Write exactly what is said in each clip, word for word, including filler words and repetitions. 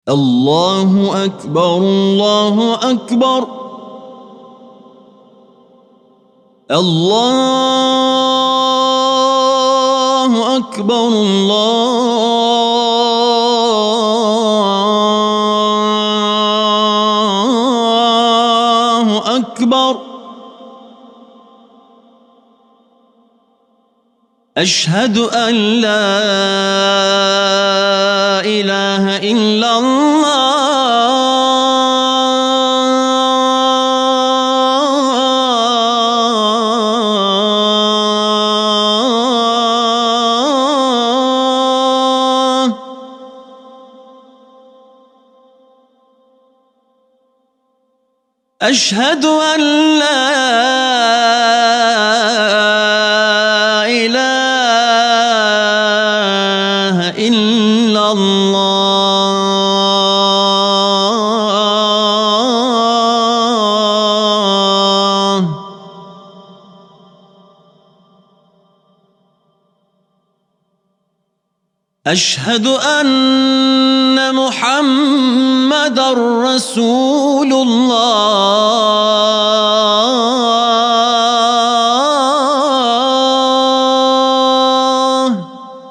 الله أكبر الله أكبر الله أكبر الله أكبر أشهد أن لا إله إلا الله أشهد أن لا إله إلا الله أشهد أن محمدًا رسول الله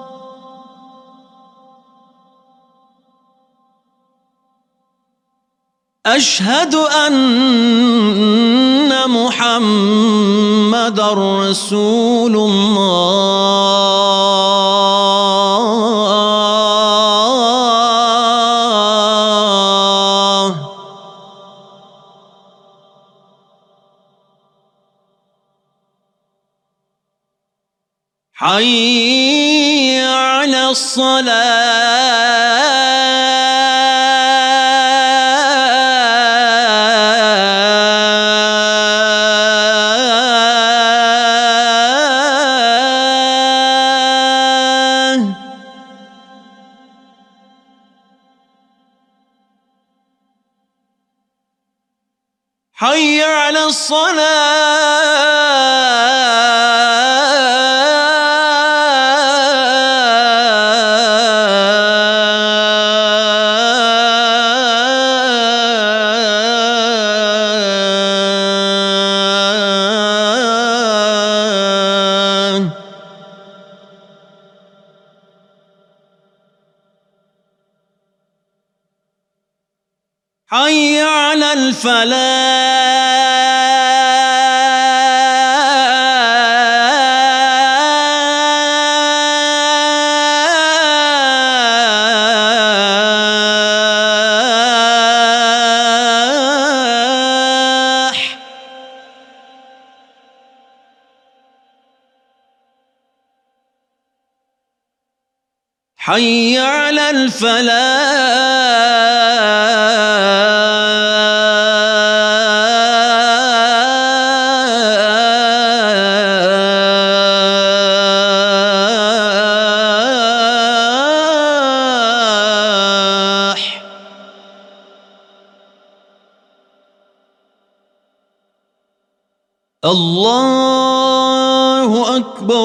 أشهد أن محمدًا رسول الله حي على الصلاة حي على الصلاة حي على الفلاح حي على الفلاح الله أكبر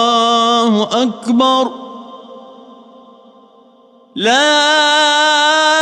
الله أكبر لا